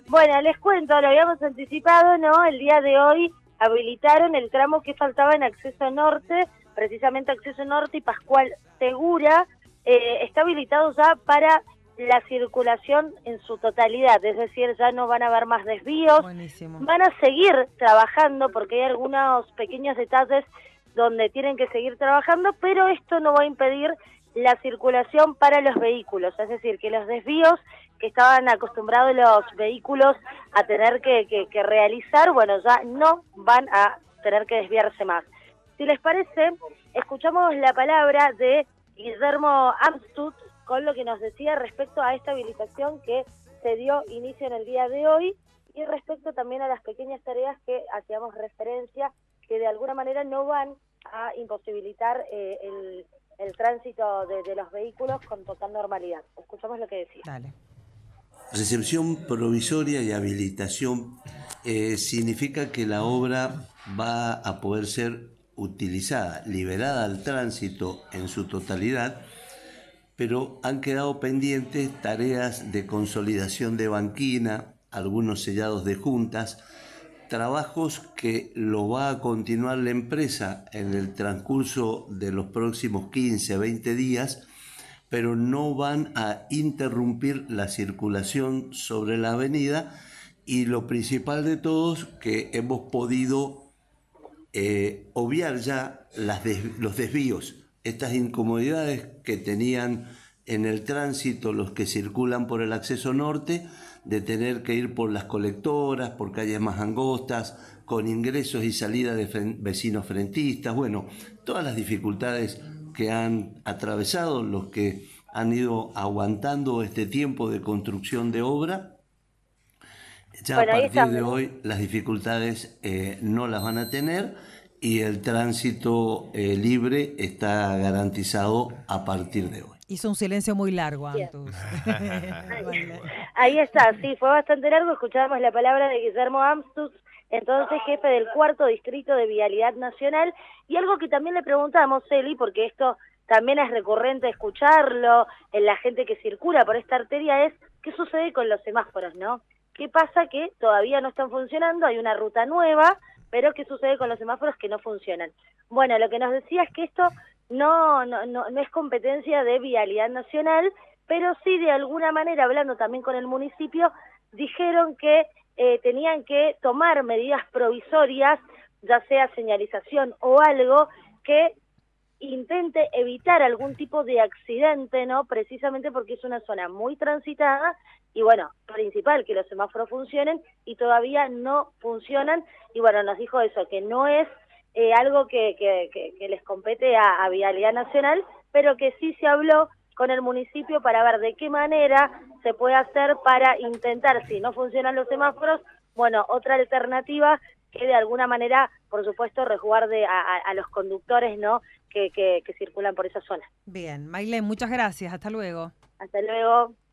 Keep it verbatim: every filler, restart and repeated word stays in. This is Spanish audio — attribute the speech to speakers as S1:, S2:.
S1: Bueno, les cuento, lo habíamos anticipado, ¿no? El día de hoy habilitaron el tramo que faltaba en Acceso Norte, precisamente Acceso Norte y Pascual Segura, eh, está habilitado ya para la circulación en su totalidad, es decir, ya no van a haber más desvíos.
S2: Buenísimo.
S1: Van a seguir trabajando porque hay algunos pequeños detalles donde tienen que seguir trabajando, pero esto no va a impedir la circulación para los vehículos, es decir, que los desvíos que estaban acostumbrados los vehículos a tener que, que, que realizar, bueno, ya no van a tener que desviarse más. Si les parece, escuchamos la palabra de Guillermo Amstutz con lo que nos decía respecto a esta habilitación que se dio inicio en el día de hoy y respecto también a las pequeñas tareas que hacíamos referencia, que de alguna manera no van a imposibilitar eh, el, el tránsito de, de los vehículos con total normalidad. Escuchamos lo que decía.
S2: Dale.
S3: Recepción provisoria y habilitación eh, significa que la obra va a poder ser utilizada, liberada al tránsito en su totalidad, pero han quedado pendientes tareas de consolidación de banquina, algunos sellados de juntas, trabajos que lo va a continuar la empresa en el transcurso de los próximos quince, veinte días, pero no van a interrumpir la circulación sobre la avenida y lo principal de todos, que hemos podido eh, obviar ya las des- los desvíos, estas incomodidades que tenían en el tránsito los que circulan por el acceso norte, de tener que ir por las colectoras, por calles más angostas, con ingresos y salidas de fren- vecinos frentistas, bueno, todas las dificultades que han atravesado los que han ido aguantando este tiempo de construcción de obra. Ya
S1: Bueno,
S3: a
S1: ahí
S3: partir de
S1: estamos, ¿no?
S3: hoy las dificultades eh, no las van a tener y el tránsito eh, libre está garantizado a partir de hoy.
S2: Hizo un silencio muy largo,
S1: Bien.
S2: Antus.
S1: Ahí, ahí está, sí, fue bastante largo. Escuchábamos la palabra de Guillermo Amstutz, entonces jefe del cuarto distrito de Vialidad Nacional, y algo que también le preguntamos, Eli, porque esto también es recurrente escucharlo en la gente que circula por esta arteria, es qué sucede con los semáforos, ¿no? ¿Qué pasa que todavía no están funcionando? Hay una ruta nueva, pero ¿qué sucede con los semáforos que no funcionan? Bueno, lo que nos decía es que esto no, no, no, no es competencia de Vialidad Nacional, pero sí de alguna manera, hablando también con el municipio, dijeron que eh, tenían que tomar medidas provisorias, ya sea señalización o algo, que intente evitar algún tipo de accidente, ¿no? Precisamente porque es una zona muy transitada y, bueno, principal, que los semáforos funcionen y todavía no funcionan. Y, bueno, nos dijo eso, que no es eh, algo que, que, que, que les compete a, a Vialidad Nacional, pero que sí se habló con el municipio para ver de qué manera se puede hacer para intentar, si no funcionan los semáforos, bueno, otra alternativa que de alguna manera, por supuesto, resguarde a, a, a los conductores, ¿no?, que, que, que circulan por esa zona.
S2: Bien, Maylén, muchas gracias. Hasta luego.
S1: Hasta luego.